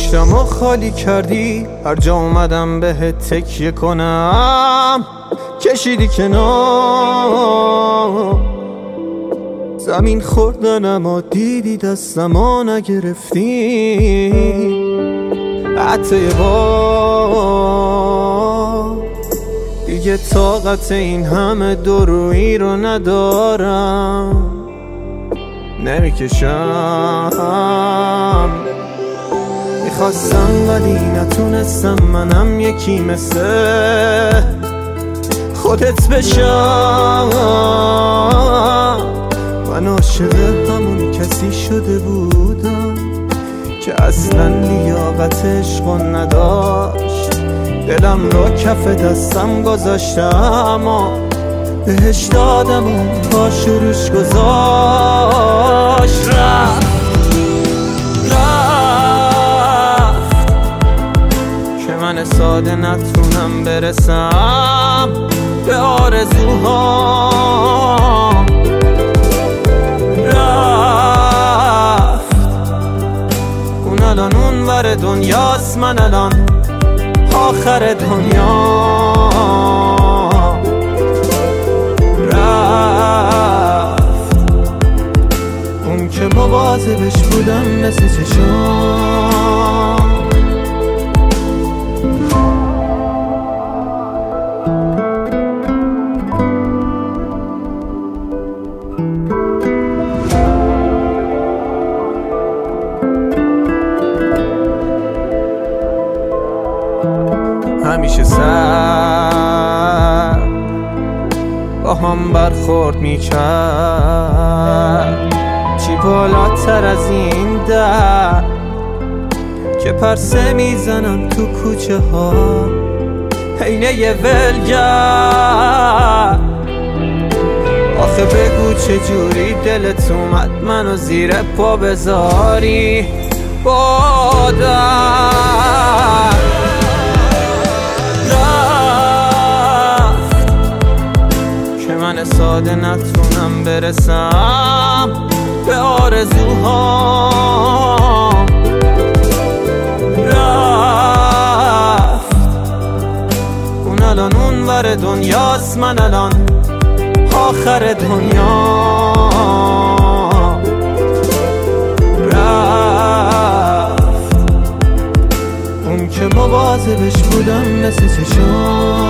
پشتمو خالی کردی، هر جا اومدم بهت تکیه کنم کشیدی کنار. زمین خوردنم و دیدی دستمو نگرفتی حتی یه بار. دیگه طاقت این همه دورویی رو ندارم، نمیکشم. میخواستم ولی نتونستم، منم یکی مثل خودت بشم. من عاشق همون کسی شده بودم که اصلا لیاقت عشق نداشت. دلم رو کف دستم گذاشتم و بهش دادم و پاش روش گذاشت. رفت که من ساده نتونم برسم به آرزوهام. رفت اون الان اون ور دنیاست، من الان آخر دنیا. رفت اون که مواظبش بودم مثل چشام. همیشه سر با هم برخورد میکرد، چی بالاتر از این در که پرسه میزنم تو کوچه ها حینه یه ولگر. آخه بگو چجوری دلت اومد منو زیر پا بذاری بادر. من ساده نتونم برسم به آرزوهام. رفت اون الان اون ور دنیاست، من الان آخر دنیا. رفت اون که مواظبش بودم مثل چشام.